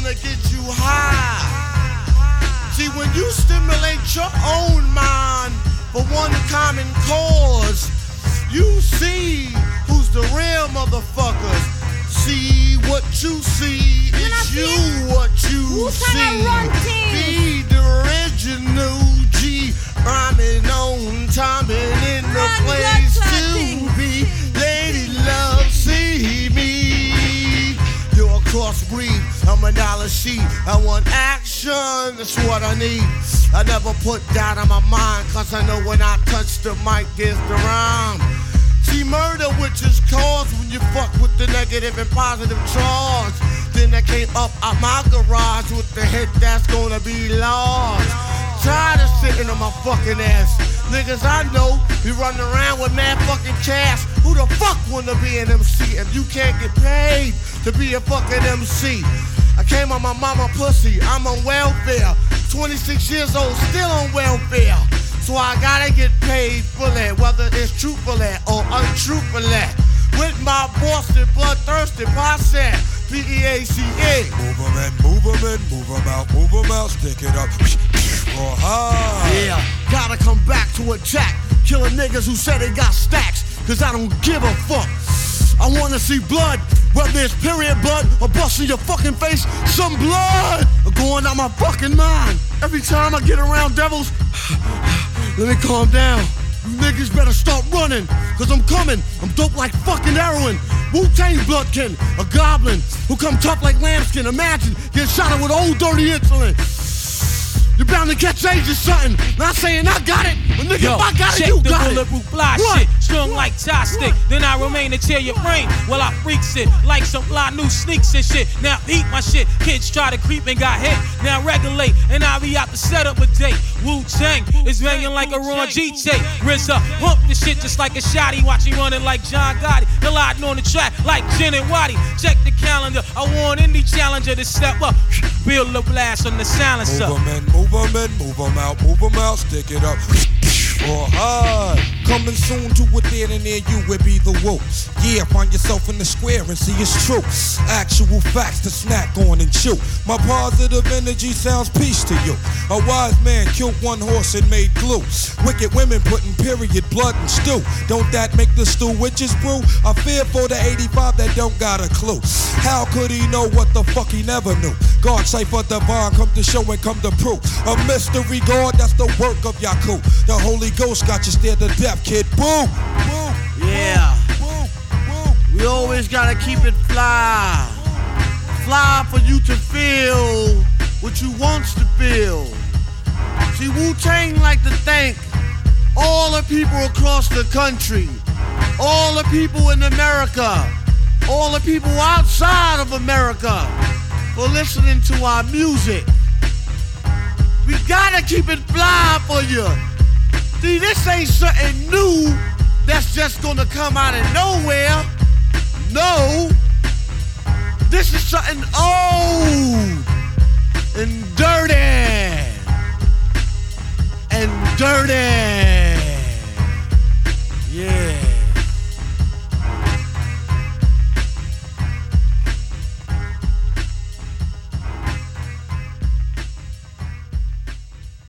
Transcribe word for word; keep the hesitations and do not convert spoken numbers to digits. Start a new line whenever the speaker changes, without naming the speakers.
gonna get you high. See, when you stimulate your own mind for one common cause, you see who's the real motherfuckers. See what you see, it's you what you see. Be the original G, rhyming on time and in the place to be. Lady love, see me. You're a crossbreed, I'm a dollar sheet. I want action, that's what I need. I never put doubt on my mind, cause I know when I touch the mic, it's the rhyme. See, murder which is caused when you fuck with the negative and positive charge. Then I came up out my garage with the hit that's gonna be large. Tired of sitting on my fucking ass. Niggas I know be running around with mad fucking cash. Who the fuck wanna be an M C if you can't get paid to be a fucking M C? I came on my mama pussy, I'm on welfare. twenty-six years old, still on welfare. So I gotta get paid for that, whether it's truthful at or untruthful at. With my Boston bloodthirsty posse, P E A C A.
Move 'em in, move 'em in, move 'em out, move 'em out, stick it up. Oh, hi.
Yeah, gotta come back to attack. Killing niggas who say they got stacks, cause I don't give a fuck. I wanna see blood, whether it's period blood or busting your fucking face, some blood going out my fucking mind. Every time I get around devils, let me calm down. You niggas better start running, cause I'm coming. I'm dope like fucking heroin. Wu-Tang Bloodkin, a goblin who come tough like lambskin. Imagine getting shot at with old dirty insulin. You're bound to catch AIDS or something. Not saying I got it, but nigga,
Yo,
if I got it,
check
you
the
got it.
bulletproof fly
What?
shit, strong like tie stick.
What?
Then I remain to tear your brain while I freaks it like some fly new sneaks and shit. Now eat my shit. Kids try to creep and got hit. Now regulate and I be out to set up a date. Wu-Tang is banging like a Ron G tape. R Z A pump the shit just like a shotty. Watch him running like John Gotti. The lighting on the track like Jen and Waddy. Check the calendar. I want any challenger to step up. Build the blast on the silencer.
Move 'em in, move 'em in, move 'em out, move 'em out, stick it up. Oh, hi. Coming soon to a theater near you, it be the woo. Yeah, find yourself in the square and see it's true. Actual facts to snack on and chew. My positive energy sounds peace to you. A wise man killed one horse and made glue. Wicked women putting period blood in stew. Don't that make the stew witches brew? I fear for the eighty-five that don't got a clue. How could he know what the fuck he never knew? God cipher divine, come to show and come to prove. A mystery God, that's the work of Yaku. The Holy Ghost got you scared to death, kid. Boom, boom,
Yeah.
boom, boom.
We always gotta keep it fly. Fly for you to feel what you wants to feel. See, Wu-Tang like to thank all the people across the country, all the people in America, all the people outside of America for listening to our music. We gotta keep it fly for you. See, this ain't something new that's just gonna come out of nowhere. No, this is something old